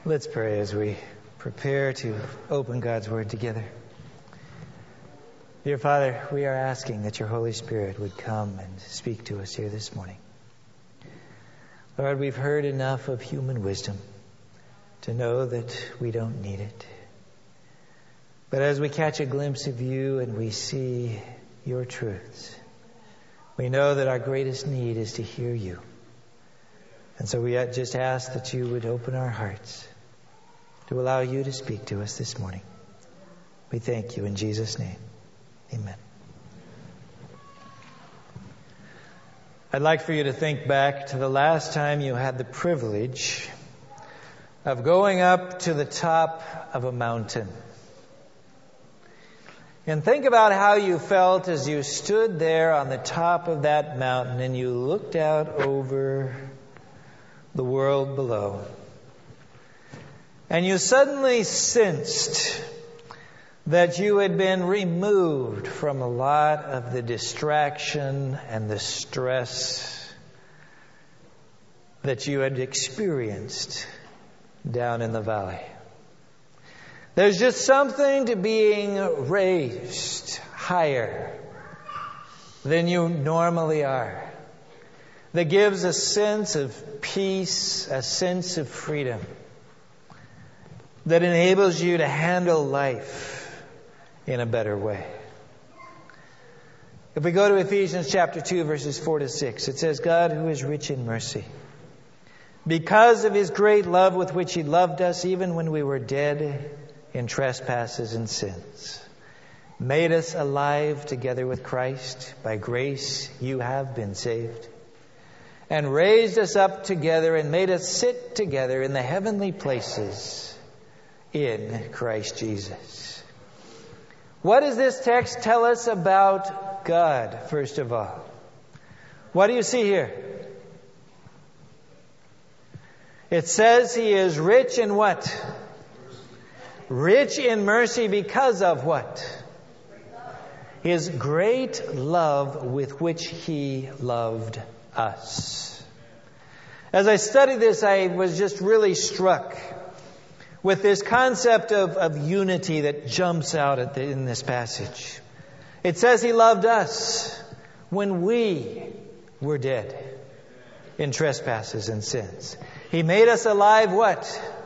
Let's pray as we prepare to open God's Word together. Dear Father, we are asking that your Holy Spirit would come and speak to us here this morning. Lord, we've heard enough of human wisdom to know that we don't need it. But as we catch a glimpse of you and we see your truths, we know that our greatest need is to hear you. And so we just ask that you would open our hearts to allow you to speak to us this morning. We thank you in Jesus' name. Amen. I'd like for you to think back to the last time you had the privilege of going up to the top of a mountain. And think about how you felt as you stood there on the top of that mountain and you looked out over the world below. And you suddenly sensed that you had been removed from a lot of the distraction and the stress that you had experienced down in the valley. There's just something to being raised higher than you normally are that gives a sense of peace, a sense of freedom, that enables you to handle life in a better way. If we go to Ephesians chapter 2, verses 4 to 6, it says, God, who is rich in mercy, because of his great love with which he loved us, even when we were dead in trespasses and sins, made us alive together with Christ. By grace you have been saved, and raised us up together and made us sit together in the heavenly places in Christ Jesus. What does this text tell us about God, first of all? What do you see here? It says he is rich in what? Rich in mercy because of what? His great love with which he loved us. As I studied this, I was just really struck with this concept of unity that jumps out in this passage. It says he loved us when we were dead in trespasses and sins. He made us alive what?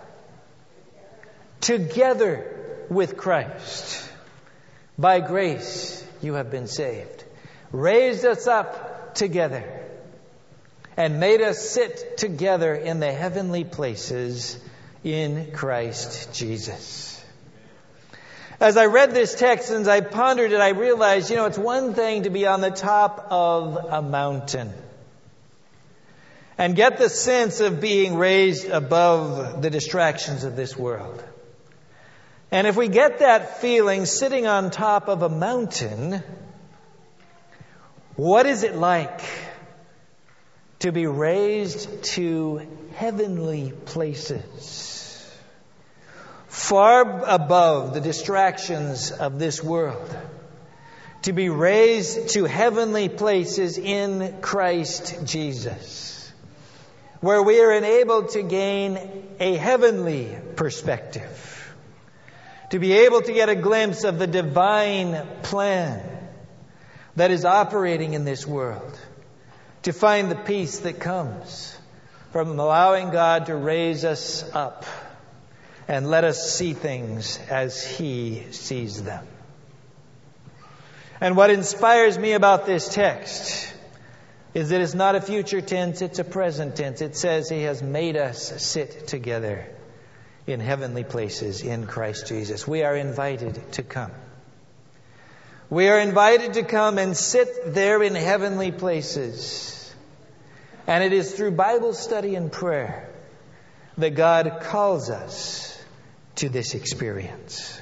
Together with Christ. By grace you have been saved. Raised us up together and made us sit together in the heavenly places in Christ Jesus. As I read this text and as I pondered it, I realized, it's one thing to be on the top of a mountain and get the sense of being raised above the distractions of this world. And if we get that feeling sitting on top of a mountain, what is it like to be raised to heavenly places, far above the distractions of this world, to be raised to heavenly places in Christ Jesus, where we are enabled to gain a heavenly perspective, to be able to get a glimpse of the divine plan that is operating in this world, to find the peace that comes from allowing God to raise us up and let us see things as he sees them. And what inspires me about this text is that it's not a future tense, it's a present tense. It says he has made us sit together in heavenly places in Christ Jesus. We are invited to come. We are invited to come and sit there in heavenly places. And it is through Bible study and prayer that God calls us to this experience.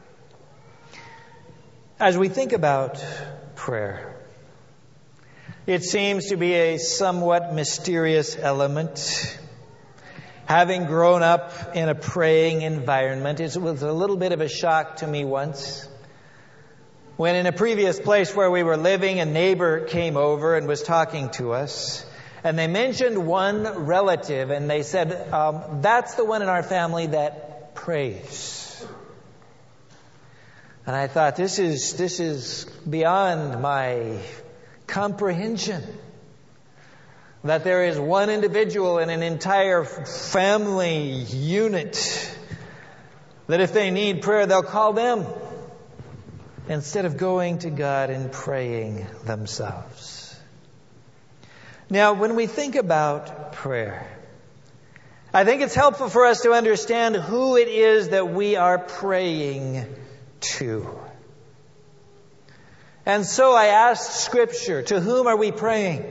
As we think about prayer, it seems to be a somewhat mysterious element. Having grown up in a praying environment, it was a little bit of a shock to me once when in a previous place where we were living, a neighbor came over and was talking to us. And they mentioned one relative, and they said, that's the one in our family that prays. And I thought, this is beyond my comprehension. That there is one individual in an entire family unit that if they need prayer, they'll call them instead of going to God and praying themselves. Now, when we think about prayer, I think it's helpful for us to understand who it is that we are praying to. And so I asked Scripture, to whom are we praying?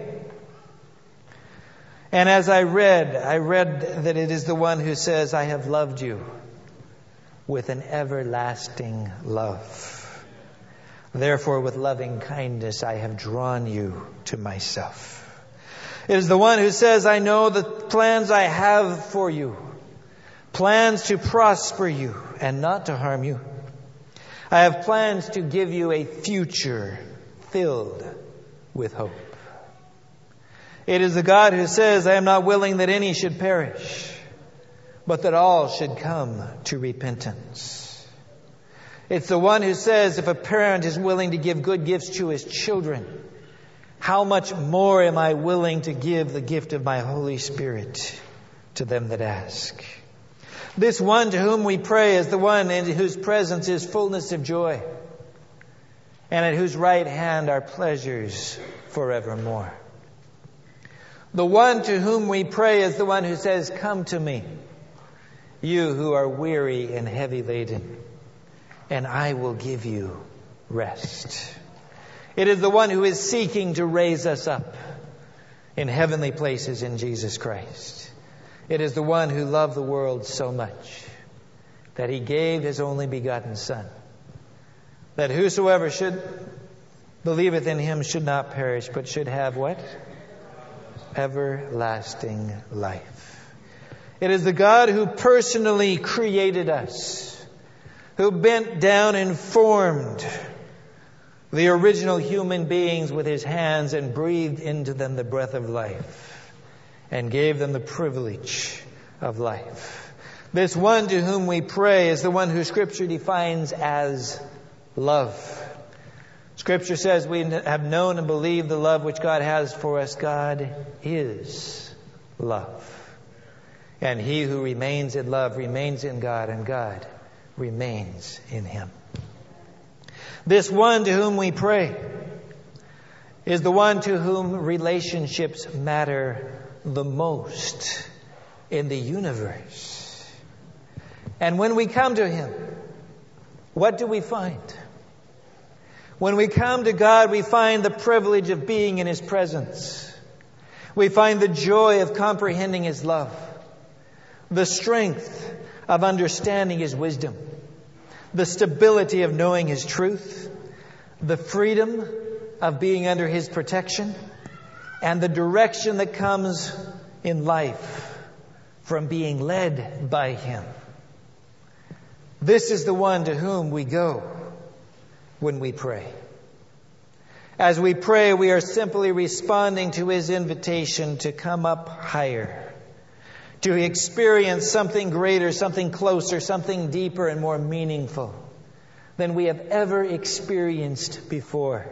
And as I read that it is the one who says, I have loved you with an everlasting love. Therefore, with loving kindness, I have drawn you to myself. It is the one who says, I know the plans I have for you, plans to prosper you and not to harm you. I have plans to give you a future filled with hope. It is the God who says, I am not willing that any should perish, but that all should come to repentance. It's the one who says, if a parent is willing to give good gifts to his children, how much more am I willing to give the gift of my Holy Spirit to them that ask? This one to whom we pray is the one in whose presence is fullness of joy, and at whose right hand are pleasures forevermore. The one to whom we pray is the one who says, come to me, you who are weary and heavy laden, and I will give you rest. It is the one who is seeking to raise us up in heavenly places in Jesus Christ. It is the one who loved the world so much that he gave his only begotten Son, that whosoever should believeth in him should not perish, but should have what? Everlasting life. It is the God who personally created us, who bent down and formed the original human beings with his hands and breathed into them the breath of life and gave them the privilege of life. This one to whom we pray is the one who Scripture defines as love. Scripture says we have known and believed the love which God has for us. God is love. And he who remains in love remains in God, and God remains in him. This one to whom we pray is the one to whom relationships matter the most in the universe. And when we come to him, what do we find? When we come to God, we find the privilege of being in his presence. We find the joy of comprehending his love, the strength of understanding his wisdom, the stability of knowing his truth, the freedom of being under his protection, and the direction that comes in life from being led by him. This is the one to whom we go when we pray. As we pray, we are simply responding to his invitation to come up higher, to experience something greater, something closer, something deeper and more meaningful than we have ever experienced before.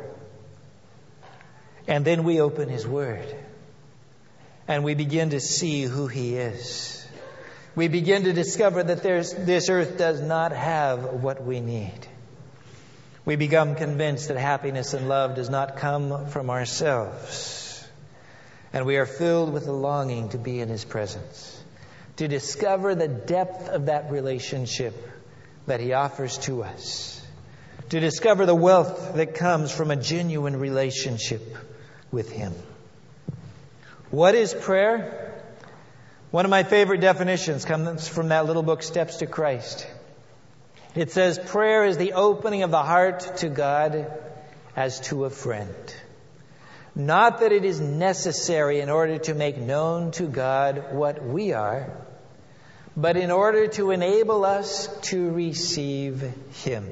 And then we open his word and we begin to see who he is. We begin to discover that this earth does not have what we need. We become convinced that happiness and love does not come from ourselves. And we are filled with a longing to be in his presence, to discover the depth of that relationship that he offers to us, to discover the wealth that comes from a genuine relationship with him. What is prayer? One of my favorite definitions comes from that little book, Steps to Christ. It says, prayer is the opening of the heart to God as to a friend. Not that it is necessary in order to make known to God what we are, but in order to enable us to receive him.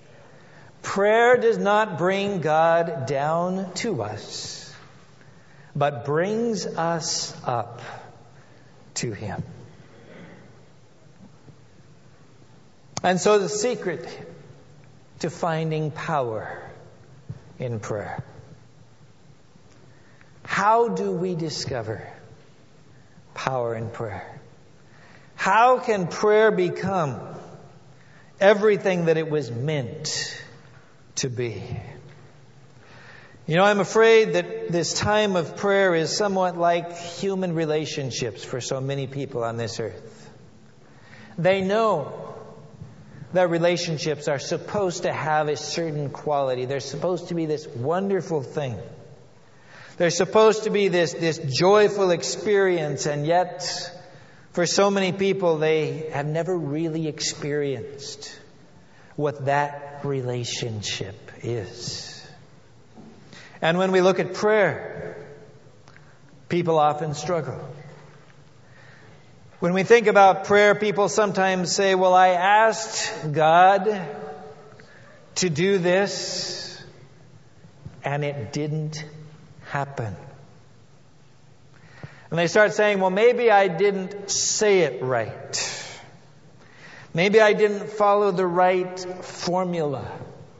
Prayer does not bring God down to us, but brings us up to Him. And so the secret to finding power in prayer. How do we discover power in prayer? How can prayer become everything that it was meant to be? You know, I'm afraid that this time of prayer is somewhat like human relationships for so many people on this earth. They know that relationships are supposed to have a certain quality. They're supposed to be this wonderful thing. They're supposed to be this joyful experience, and yet, for so many people, they have never really experienced what that relationship is. And when we look at prayer, people often struggle. When we think about prayer, people sometimes say, well, I asked God to do this, and it didn't happen. And they start saying, well, maybe I didn't say it right. Maybe I didn't follow the right formula.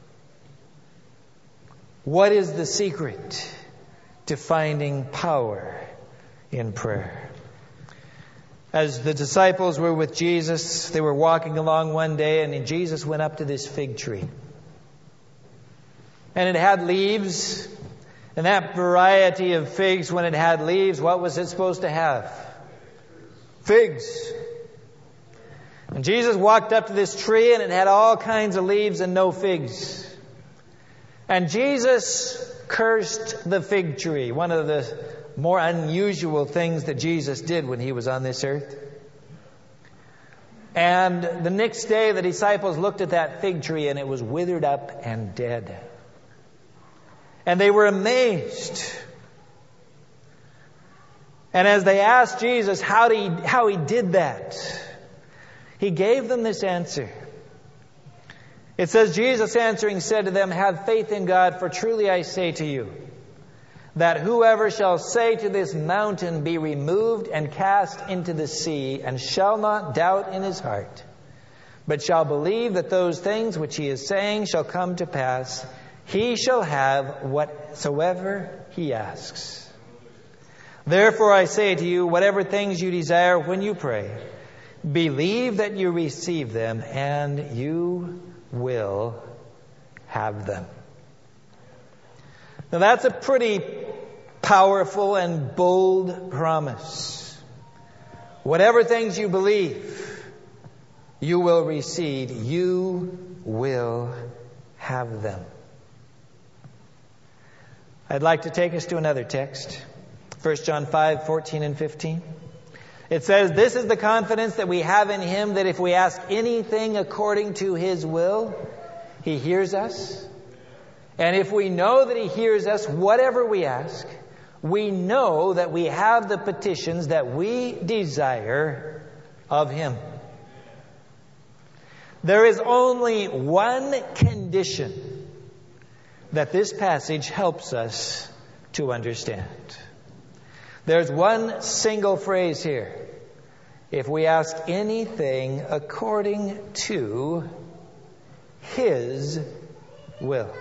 What is the secret to finding power in prayer? As the disciples were with Jesus, they were walking along one day, and Jesus went up to this fig tree. And it had leaves. And that variety of figs, when it had leaves, what was it supposed to have? Figs. And Jesus walked up to this tree, and it had all kinds of leaves and no figs. And Jesus cursed the fig tree, one of the more unusual things that Jesus did when He was on this earth. And the next day, the disciples looked at that fig tree, and it was withered up and dead. And they were amazed. And as they asked Jesus how he did that, He gave them this answer. It says, Jesus answering said to them, have faith in God, for truly I say to you, that whoever shall say to this mountain, be removed and cast into the sea, and shall not doubt in his heart, but shall believe that those things which he is saying shall come to pass, he shall have whatsoever he asks. Therefore I say to you, whatever things you desire when you pray, believe that you receive them, and you will have them. Now that's a pretty powerful and bold promise. Whatever things you believe, you will receive. You will have them. I'd like to take us to another text. 1 John 5, 14 and 15. It says, this is the confidence that we have in Him, that if we ask anything according to His will, He hears us. And if we know that He hears us, whatever we ask, we know that we have the petitions that we desire of Him. There is only one condition that this passage helps us to understand. There's one single phrase here. If we ask anything according to His will.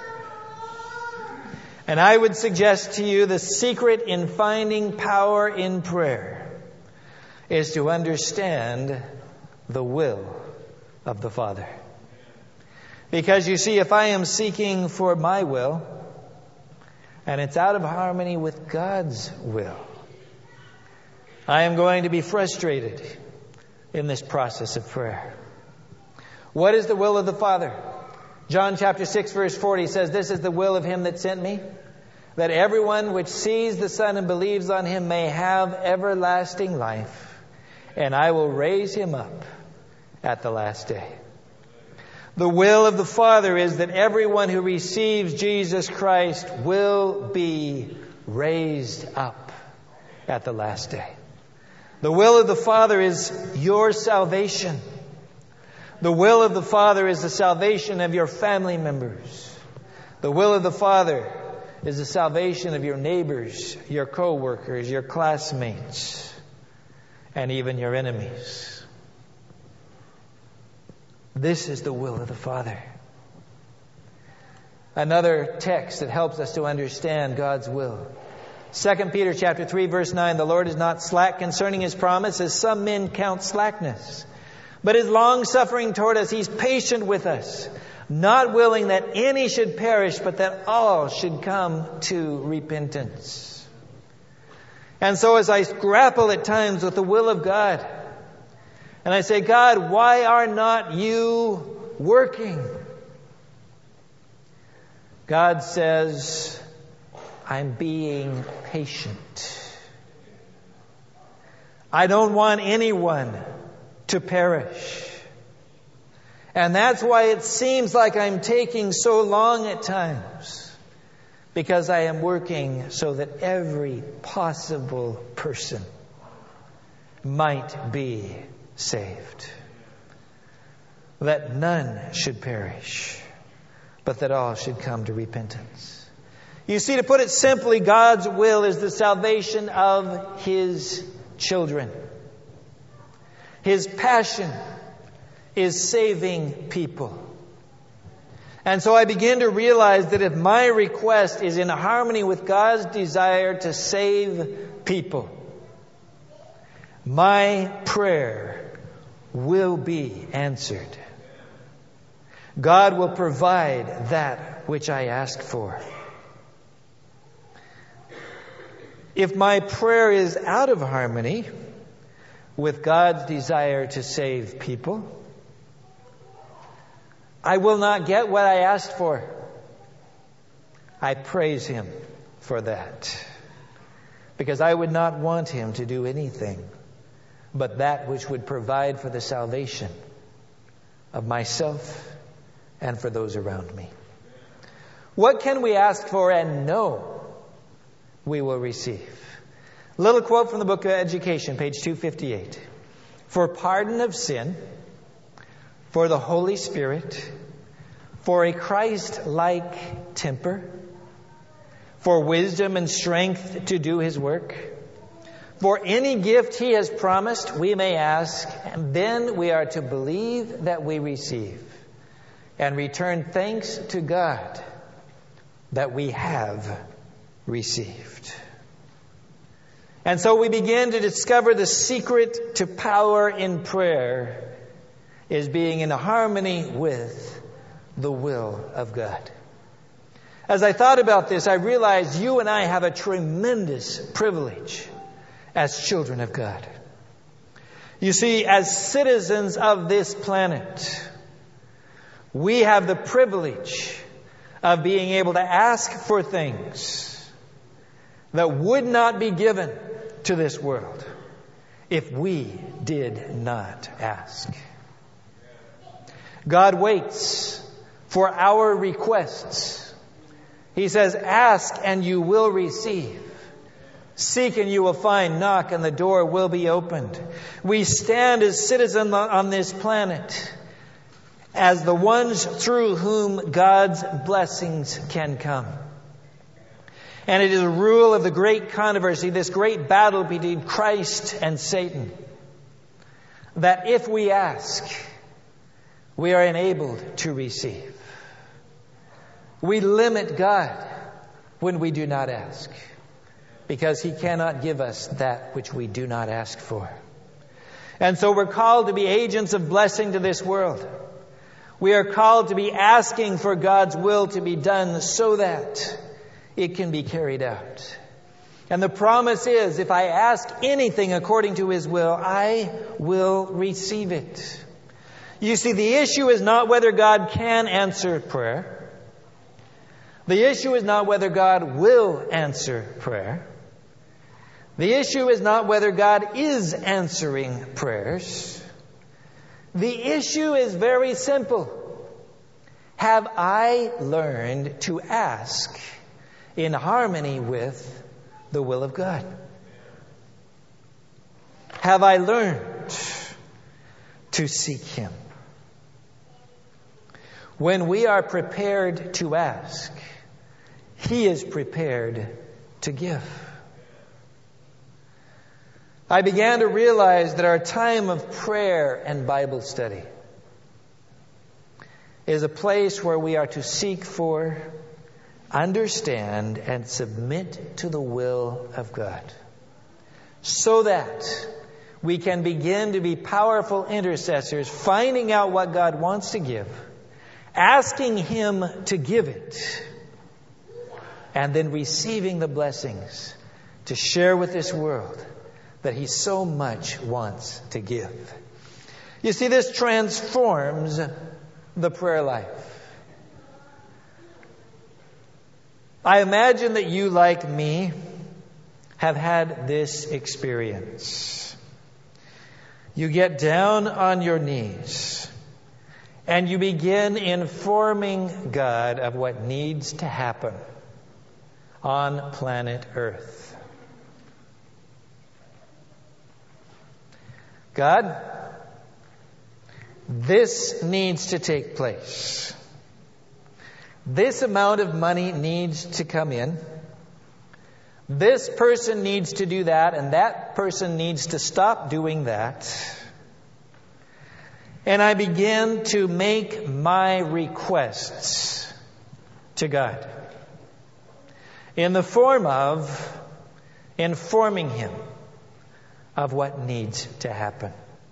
And I would suggest to you the secret in finding power in prayer is to understand the will of the Father. Because you see, if I am seeking for my will, and it's out of harmony with God's will, I am going to be frustrated in this process of prayer. What is the will of the Father? John chapter 6 verse 40 says, this is the will of Him that sent me, that everyone which sees the Son and believes on Him may have everlasting life, and I will raise him up at the last day. The will of the Father is that everyone who receives Jesus Christ will be raised up at the last day. The will of the Father is your salvation. The will of the Father is the salvation of your family members. The will of the Father is the salvation of your neighbors, your co-workers, your classmates, and even your enemies. This is the will of the Father. Another text that helps us to understand God's will. 2 Peter chapter 3, verse 9, the Lord is not slack concerning His promise, as some men count slackness, but is long-suffering toward us. He's patient with us, not willing that any should perish, but that all should come to repentance. And so as I grapple at times with the will of God, and I say, God, why are not you working? God says, I'm being patient. I don't want anyone to perish. And that's why it seems like I'm taking so long at times. Because I am working so that every possible person might be saved. That none should perish, but that all should come to repentance. You see, to put it simply, God's will is the salvation of His children. His passion is saving people. And so I begin to realize that if my request is in harmony with God's desire to save people, my prayer will be answered. God will provide that which I ask for. If my prayer is out of harmony with God's desire to save people, I will not get what I asked for. I praise Him for that. Because I would not want Him to do anything but that which would provide for the salvation of myself and for those around me. What can we ask for and know we will receive? A little quote from the book of Education, page 258. For pardon of sin, for the Holy Spirit, for a Christ-like temper, for wisdom and strength to do His work, for any gift He has promised, we may ask, and then we are to believe that we receive, and return thanks to God that we have received. And so we begin to discover the secret to power in prayer is being in harmony with the will of God. As I thought about this, I realized you and I have a tremendous privilege as children of God. You see, as citizens of this planet, we have the privilege of being able to ask for things that would not be given to this world if we did not ask. God waits for our requests. He says, ask and you will receive. Seek and you will find. Knock and the door will be opened. We stand as citizens on this planet as the ones through whom God's blessings can come. And it is a rule of the great controversy, this great battle between Christ and Satan, that if we ask, we are enabled to receive. We limit God when we do not ask, because He cannot give us that which we do not ask for. And so we're called to be agents of blessing to this world. We are called to be asking for God's will to be done so that it can be carried out. And the promise is, if I ask anything according to His will, I will receive it. You see, the issue is not whether God can answer prayer. The issue is not whether God will answer prayer. The issue is not whether God is answering prayers. The issue is very simple. Have I learned to ask in harmony with the will of God? Have I learned to seek Him? When we are prepared to ask, He is prepared to give. I began to realize that our time of prayer and Bible study is a place where we are to seek for, understand, and submit to the will of God, so that we can begin to be powerful intercessors, finding out what God wants to give, asking Him to give it, and then receiving the blessings to share with this world that He so much wants to give. You see, this transforms the prayer life. I imagine that you, like me, have had this experience. You get down on your knees and you begin informing God of what needs to happen on planet Earth. God, this needs to take place. This amount of money needs to come in. This person needs to do that, and that person needs to stop doing that. And I begin to make my requests to God in the form of informing Him of what needs to happen.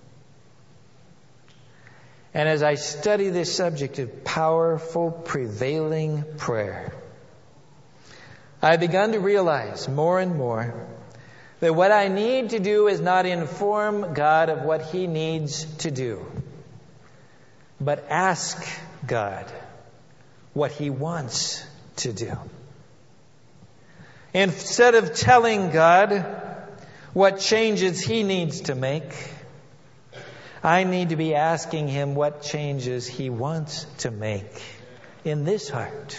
And as I study this subject of powerful, prevailing prayer, I've begun to realize more and more that what I need to do is not inform God of what He needs to do, but ask God what He wants to do. Instead of telling God what changes He needs to make, I need to be asking Him what changes He wants to make in this heart,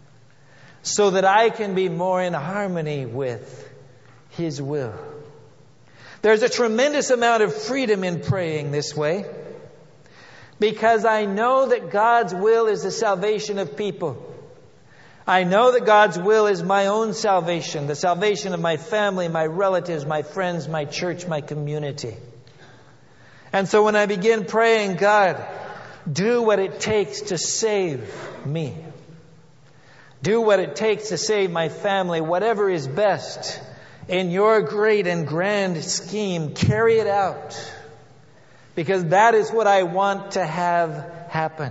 so that I can be more in harmony with His will. There's a tremendous amount of freedom in praying this way, because I know that God's will is the salvation of people. I know that God's will is my own salvation, the salvation of my family, my relatives, my friends, my church, my community. And so when I begin praying, God, do what it takes to save me. Do what it takes to save my family. Whatever is best in your great and grand scheme, carry it out. Because that is what I want to have happen.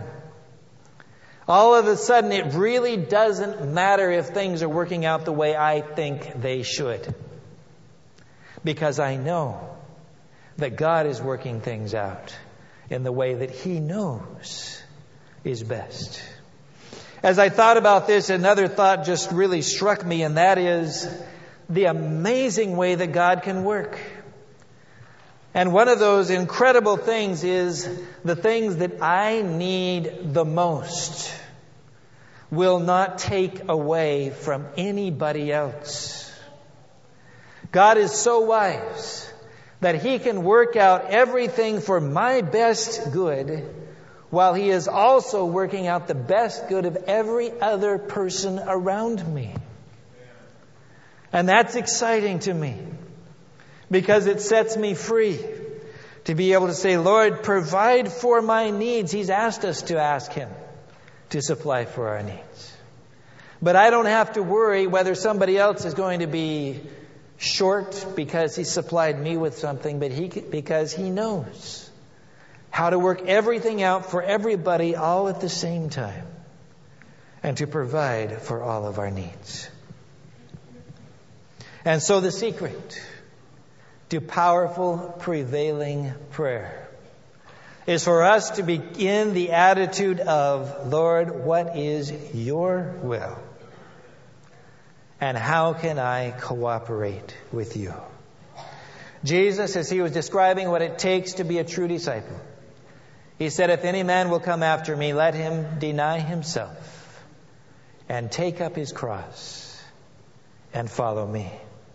All of a sudden, it really doesn't matter if things are working out the way I think they should. Because I know that God is working things out in the way that He knows is best. As I thought about this, another thought just really struck me, and that is the amazing way that God can work. And one of those incredible things is the things that I need the most will not take away from anybody else. God is so wise that He can work out everything for my best good, while He is also working out the best good of every other person around me. And that's exciting to me, because it sets me free to be able to say, Lord, provide for my needs. He's asked us to ask Him to supply for our needs. But I don't have to worry whether somebody else is going to be short because He supplied me with something, but because He knows how to work everything out for everybody all at the same time, and to provide for all of our needs. And so the secret to powerful, prevailing prayer is for us to begin the attitude of, Lord, what is your will? And how can I cooperate with you? Jesus, as He was describing what it takes to be a true disciple, He said, if any man will come after me, let him deny himself and take up his cross and follow me.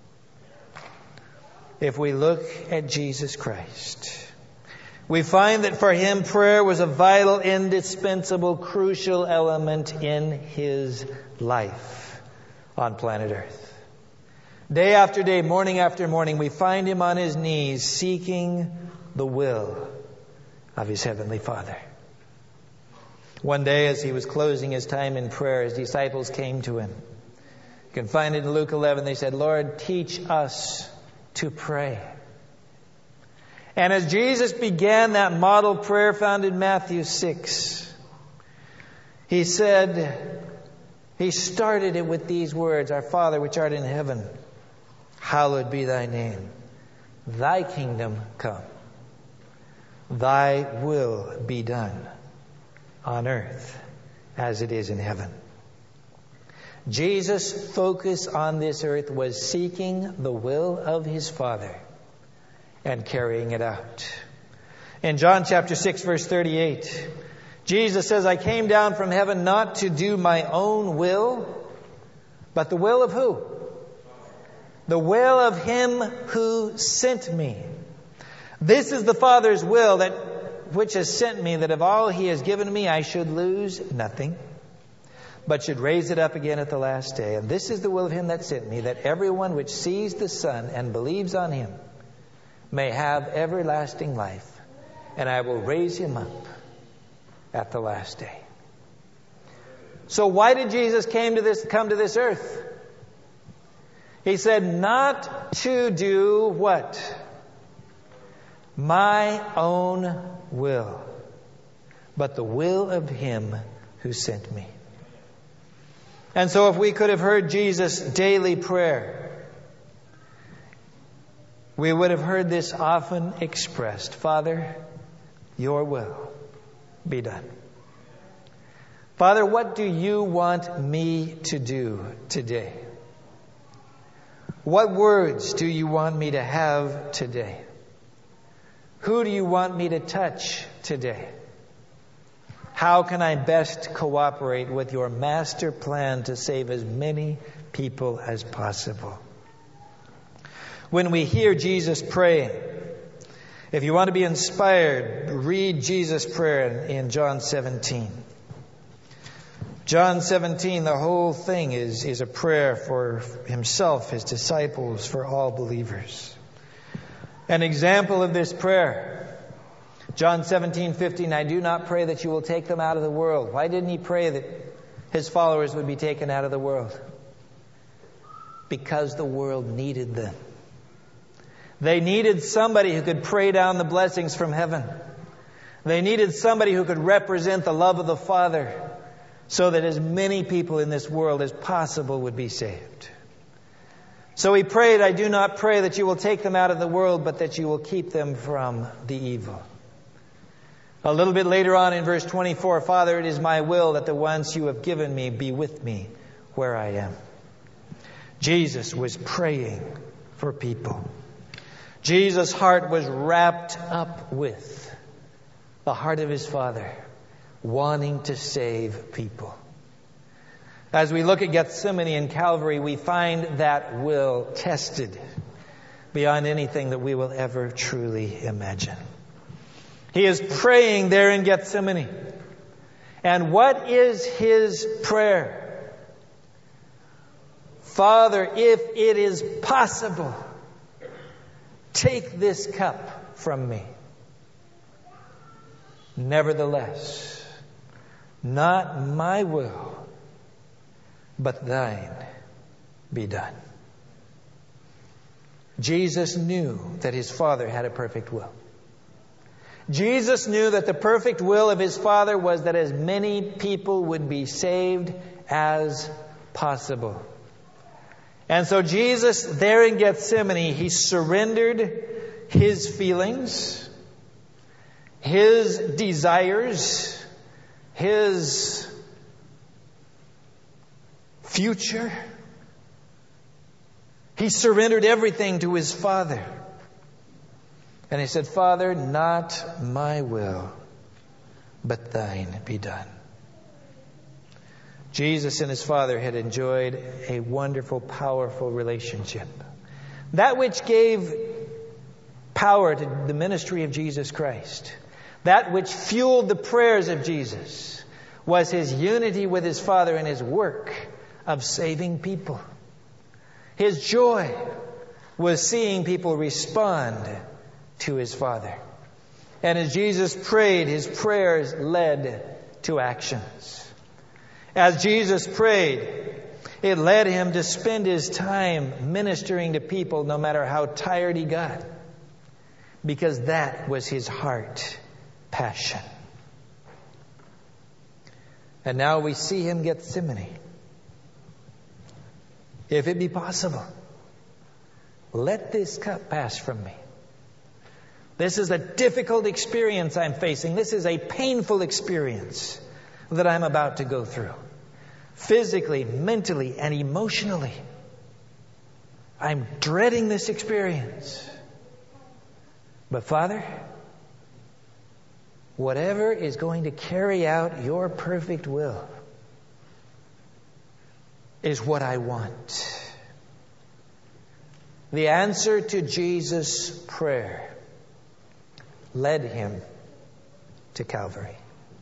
If we look at Jesus Christ, we find that for Him prayer was a vital, indispensable, crucial element in His life. on planet Earth. Day after day, morning after morning, we find him on his knees seeking the will of his heavenly Father. One day, as he was closing his time in prayer, his disciples came to him. You can find it in Luke 11. They said, "Lord, teach us to pray." And as Jesus began that model prayer found in Matthew 6, he started it with these words, "Our Father which art in heaven, hallowed be thy name. Thy kingdom come. Thy will be done on earth as it is in heaven." Jesus' focus on this earth was seeking the will of his Father and carrying it out. In John chapter 6, verse 38, Jesus says, "I came down from heaven not to do my own will, but the will of" who? "The will of him who sent me. This is the Father's will which has sent me, that of all he has given me I should lose nothing, but should raise it up again at the last day. And this is the will of him that sent me, that everyone which sees the Son and believes on him may have everlasting life, and I will raise him up at the last day." So why did Jesus come to this earth? He said, not to do what? My own will, but the will of him who sent me. And so if we could have heard Jesus' daily prayer, we would have heard this often expressed: "Father, your will be done." Father, what do you want me to do today? What words do you want me to have today? Who do you want me to touch today? How can I best cooperate with your master plan to save as many people as possible? When we hear Jesus praying, if you want to be inspired, read Jesus' prayer in John 17. John 17, the whole thing is a prayer for himself, his disciples, for all believers. An example of this prayer, John 17:15, "I do not pray that you will take them out of the world." Why didn't he pray that his followers would be taken out of the world? Because the world needed them. They needed somebody who could pray down the blessings from heaven. They needed somebody who could represent the love of the Father, so that as many people in this world as possible would be saved. So he prayed, "I do not pray that you will take them out of the world, but that you will keep them from the evil." A little bit later on in verse 24, "Father, it is my will that the ones you have given me be with me where I am." Jesus was praying for people. Jesus' heart was wrapped up with the heart of his Father, wanting to save people. As we look at Gethsemane and Calvary, we find that will tested beyond anything that we will ever truly imagine. He is praying there in Gethsemane. And what is his prayer? "Father, if it is possible, take this cup from me. Nevertheless, not my will, but thine be done." Jesus knew that his Father had a perfect will. Jesus knew that the perfect will of his Father was that as many people would be saved as possible. And so Jesus, there in Gethsemane, he surrendered his feelings, his desires, his future. He surrendered everything to his Father. And he said, "Father, not my will, but thine be done." Jesus and his Father had enjoyed a wonderful, powerful relationship. That which gave power to the ministry of Jesus Christ, that which fueled the prayers of Jesus, was his unity with his Father and his work of saving people. His joy was seeing people respond to His Father. And as Jesus prayed, His prayers led to actions. As Jesus prayed, it led Him to spend His time ministering to people no matter how tired He got, because that was His heart passion. And now we see Him get Gethsemane. If it be possible, let this cup pass from me. This is a difficult experience I'm facing. This is a painful experience that I'm about to go through. Physically, mentally, and emotionally. I'm dreading this experience. But Father, whatever is going to carry out your perfect will is what I want. The answer to Jesus' prayer led Him to Calvary.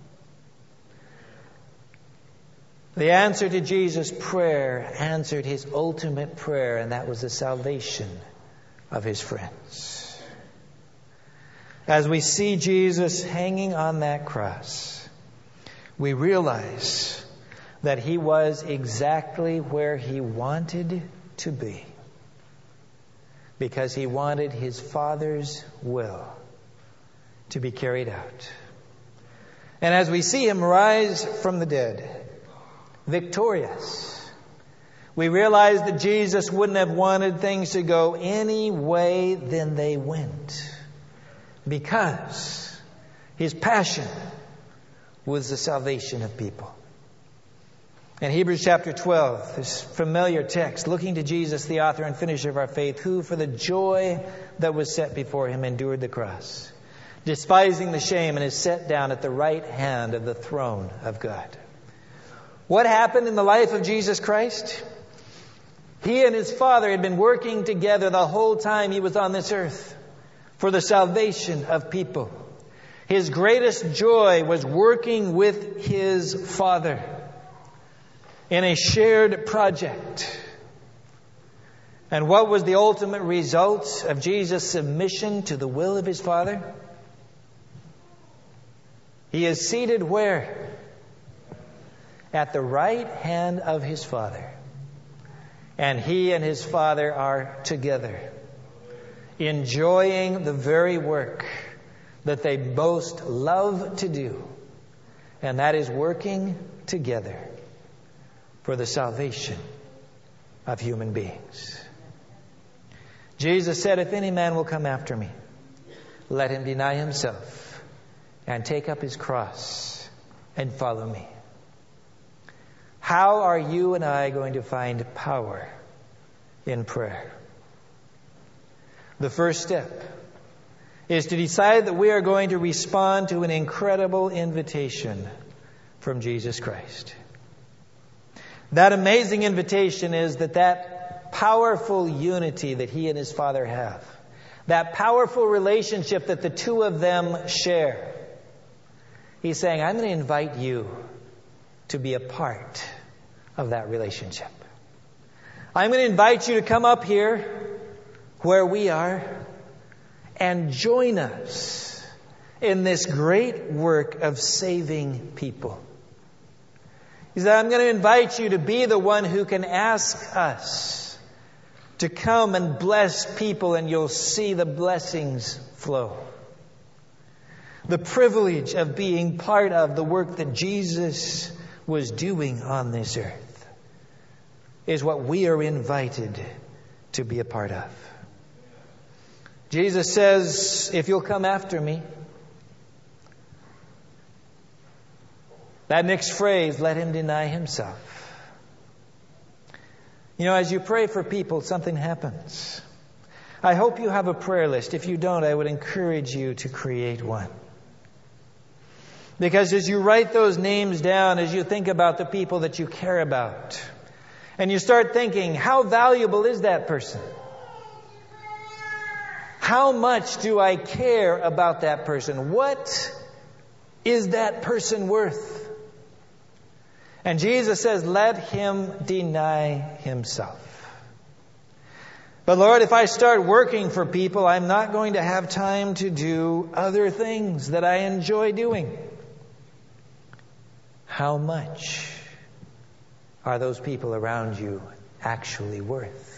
The answer to Jesus' prayer answered His ultimate prayer, and that was the salvation of His friends. As we see Jesus hanging on that cross, we realize that He was exactly where He wanted to be, because He wanted His Father's will to be carried out. And as we see Him rise from the dead, victorious, we realize that Jesus wouldn't have wanted things to go any way than they went, because His passion was the salvation of people. In Hebrews chapter 12, this familiar text, looking to Jesus, the author and finisher of our faith, who for the joy that was set before Him endured the cross, despising the shame, and is set down at the right hand of the throne of God. What happened in the life of Jesus Christ? He and His Father had been working together the whole time He was on this earth for the salvation of people. His greatest joy was working with His Father in a shared project. And what was the ultimate result of Jesus' submission to the will of His Father? He is seated where? At the right hand of His Father. And He and His Father are together, enjoying the very work that they most love to do. And that is working together for the salvation of human beings. Jesus said, if any man will come after me, let him deny himself and take up his cross and follow me. How are you and I going to find power in prayer? The first step is to decide that we are going to respond to an incredible invitation from Jesus Christ. That amazing invitation is that powerful unity that He and His Father have, that powerful relationship that the two of them share. He's saying, I'm going to invite you to be a part of that relationship. I'm going to invite you to come up here where we are and join us in this great work of saving people. He said, I'm going to invite you to be the one who can ask us to come and bless people, and you'll see the blessings flow. The privilege of being part of the work that Jesus was doing on this earth is what we are invited to be a part of. Jesus says, if you'll come after me, that next phrase, let him deny himself. You know, as you pray for people, something happens. I hope you have a prayer list. If you don't, I would encourage you to create one. Because as you write those names down, as you think about the people that you care about, and you start thinking, how valuable is that person? How much do I care about that person? What is that person worth? And Jesus says, let him deny himself. But Lord, if I start working for people, I'm not going to have time to do other things that I enjoy doing. How much are those people around you actually worth?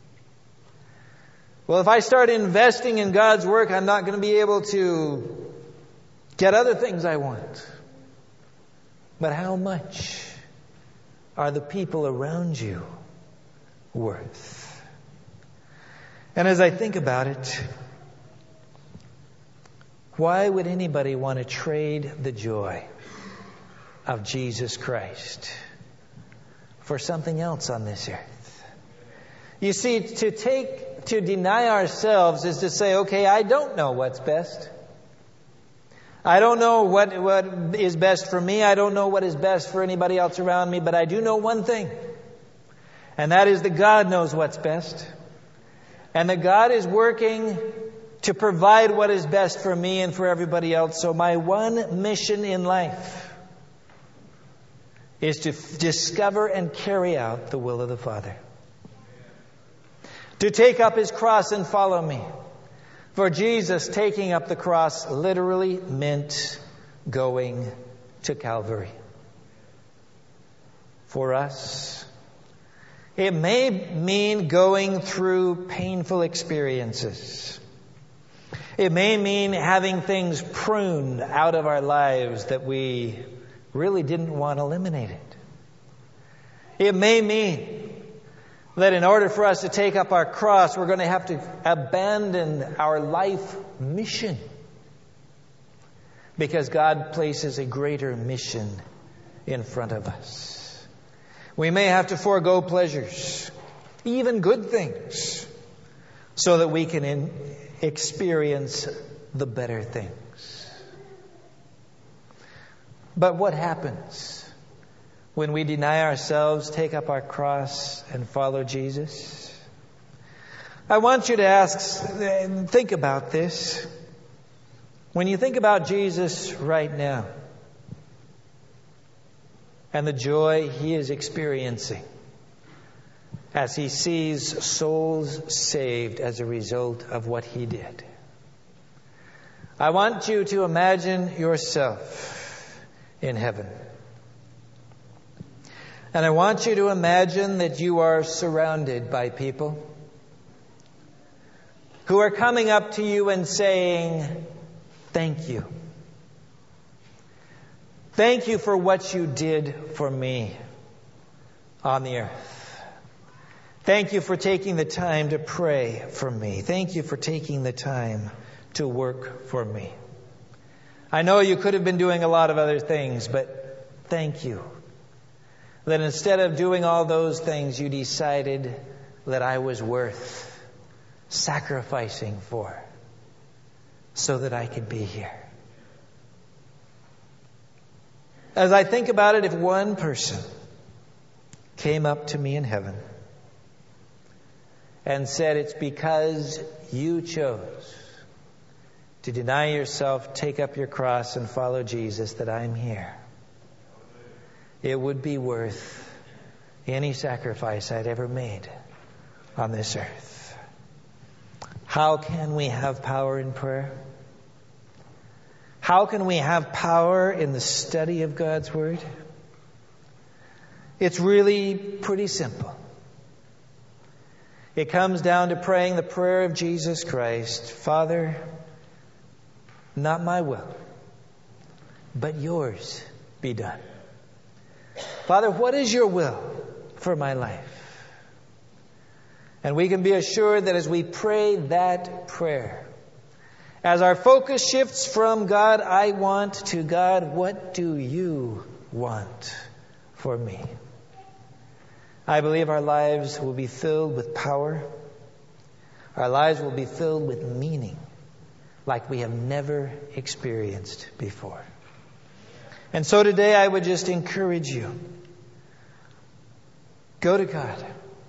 Well, if I start investing in God's work, I'm not going to be able to get other things I want. But how much are the people around you worth? And as I think about it, why would anybody want to trade the joy of Jesus Christ for something else on this earth? You see, to deny ourselves is to say, okay, I don't know what's best. I don't know what is best for me. I don't know what is best for anybody else around me, but I do know one thing. And that is that God knows what's best. And that God is working to provide what is best for me and for everybody else. So my one mission in life is to discover and carry out the will of the Father. To take up His cross and follow me. For Jesus, taking up the cross literally meant going to Calvary. For us, it may mean going through painful experiences. It may mean having things pruned out of our lives that we really didn't want eliminated. It may mean that in order for us to take up our cross, we're going to have to abandon our life mission. Because God places a greater mission in front of us. We may have to forego pleasures, even good things, so that we can experience the better things. But what happens when we deny ourselves, take up our cross, and follow Jesus? I want you to think about this. When you think about Jesus right now, and the joy He is experiencing as He sees souls saved as a result of what He did. I want you to imagine yourself in heaven. And I want you to imagine that you are surrounded by people who are coming up to you and saying, "Thank you. Thank you for what you did for me on the earth. Thank you for taking the time to pray for me. Thank you for taking the time to work for me. I know you could have been doing a lot of other things, but thank you that instead of doing all those things, you decided that I was worth sacrificing for so that I could be here." As I think about it, if one person came up to me in heaven and said, "It's because you chose to deny yourself, take up your cross, and follow Jesus that I'm here," it would be worth any sacrifice I'd ever made on this earth. How can we have power in prayer? How can we have power in the study of God's Word? It's really pretty simple. It comes down to praying the prayer of Jesus Christ. "Father, not my will, but yours be done." Father, what is your will for my life? And we can be assured that as we pray that prayer, as our focus shifts from God, I want, to God, what do you want for me? I believe our lives will be filled with power. Our lives will be filled with meaning like we have never experienced before. And so today I would just encourage you. Go to God.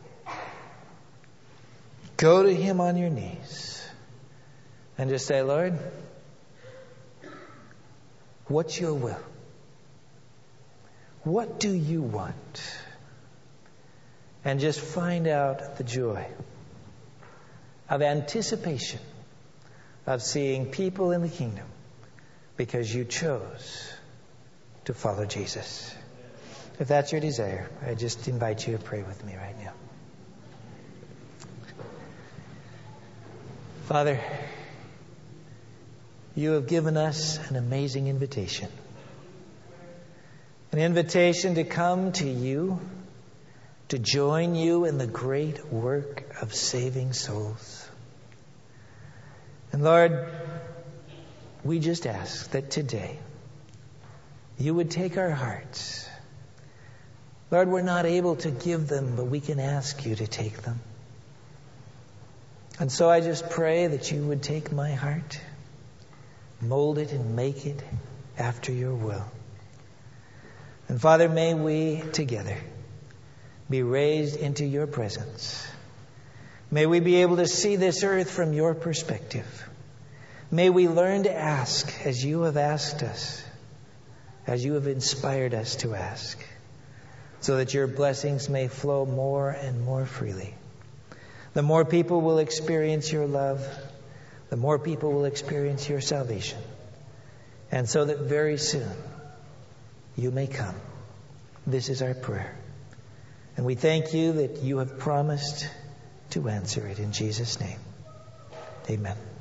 Go to Him on your knees. And just say, "Lord, what's your will? what do you want? And just find out the joy of anticipation of seeing people in the kingdom because you chose to follow Jesus. If that's your desire, I just invite you to pray with me right now. Father, you have given us an amazing invitation. An invitation to come to you, to join you in the great work of saving souls. And Lord, we just ask that today you would take our hearts. Lord, we're not able to give them, but we can ask you to take them. And so I just pray that you would take my heart, mold it and make it after your will. And Father, may we together be raised into your presence. May we be able to see this earth from your perspective. May we learn to ask as you have asked us, as you have inspired us to ask, so that your blessings may flow more and more freely. The more people will experience your love, the more people will experience your salvation. And so that very soon you may come. This is our prayer. And we thank you that you have promised to answer it in Jesus' name. Amen.